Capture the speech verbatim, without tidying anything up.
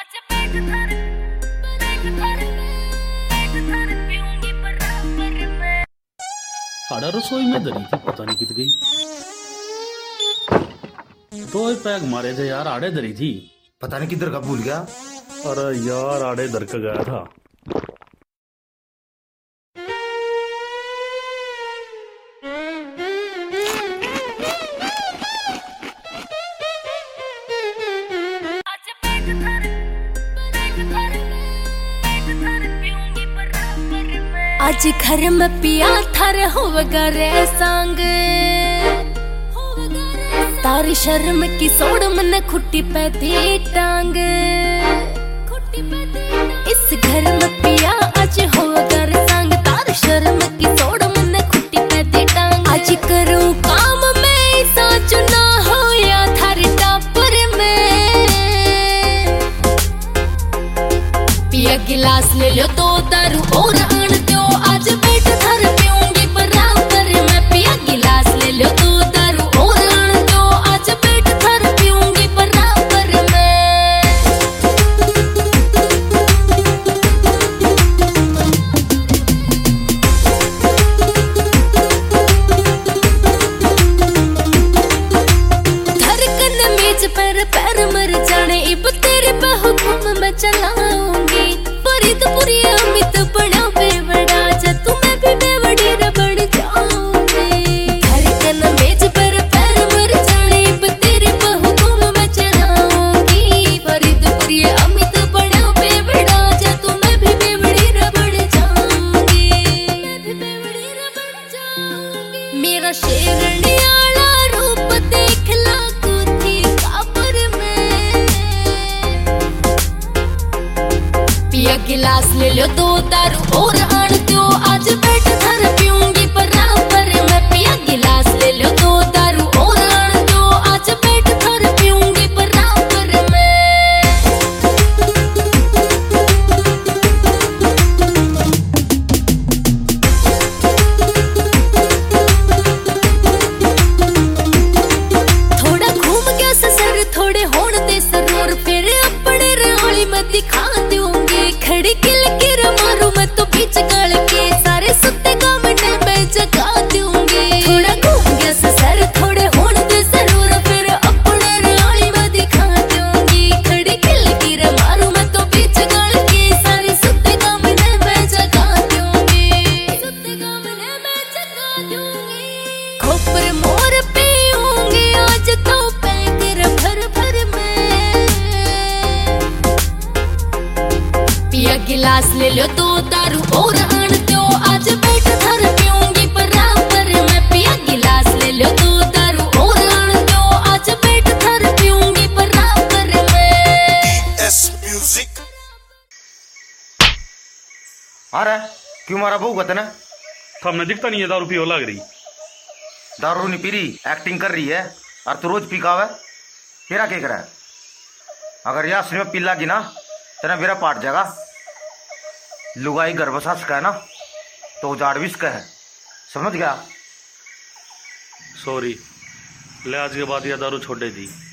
आड़ा रसोई में धरी थी, पता नहीं कित गई। दो ही पैग मारे थे यार, आड़े धरी थी, पता नहीं किधर का भूल गया। अरे यार आड़े धर के गया था। आज घर में पिया थार होवगा रे संग, तारी शर्म की सोड़ मन खुट्टी पे दी टांग। इस घर में पिया आज होवगा रे संग, तारी शर्म की सोड़ मन खुट्टी पे दी टांग। आज करूं काम में सोच ना हो या थारी टापर में। पिया गिलास ले लो दो दारू और आन दो, आज पेट भर पीऊंगी बराबर मैं। पिया गिलास ले लो दो दारू और आन दो, आज पेट भर पीऊंगी बराबर मैं। धड़कन मेज पर पैर मर जाने, इब तेरे बहुकुम मैं चलाऊंगी। फरीदपुरी अमित बड़ा बेवड़ा, जा तुम्हें भी बेवड़ी रे बन जाऊंगी। धड़कन मेज पर पैर मर जाने, इब तेरे बहुकुम मैं चलाऊंगी। फरीदपुरी अमित बड़ा बेवड़ा, जा तुम्हें भी बेवड़ी रे बन जाऊंगी। मैं भी बेवड़ी रे बन जाऊंगी। मेरा शेरनियाला रूप देख ला कुथी काबर में। पिया गिलास ले लो दो दारू और आन दो, आज पेट भर पीऊंगी बराबर मैं। पिया गिलास ले लो दो दारू और आन दो, आज पेट भर पीऊंगी बराबर मैं। थोड़ा घूम गया ससुर, थोड़े होड़ दे सरोर, फिर अपने राली में दिखा दूंगी। खड़ी किल की मारू मैं तो बीच गल के, सारे सुते काम ने मैं जगा दूंगी। थोड़ा घूम गया ससुर, थोड़े होड़ दे सरोर, फिर अपने राली में दिखा दूंगी। खड़ी किल की मारू मैं तो बीच गल के, सारे सुते काम ने मैं जगा दूंगी। सुते काम ने मैं जगा दूंगी। खोपर मोर पीऊंगी आज तो पैकर भर भर में। पिया गिलास ले लो दो दारू और आन दो, आज पेट भर पीऊंगी बराबर मैं। पिया गिलास ले लो दो दारू और आन दो, आज पेट भर पीऊंगी बराबर मैं। S music. अरे क्यों मारा बहू कहते ना? हमने दिखता नहीं है, दारू पियो लग रही। दारू नहीं पी रही, एक्टिंग कर रही है। और तू रोज पी कावे, तेरा क्या करा है? अगर यहाँ सिनेमा पी लागी ना तेरा मेरा पाट जाएगा। लुगाई घर बसा सका है ना तो उजाड़ भी सका है, समझ गया? सॉरी, ले आज के बाद यह दारू छोड़ दी।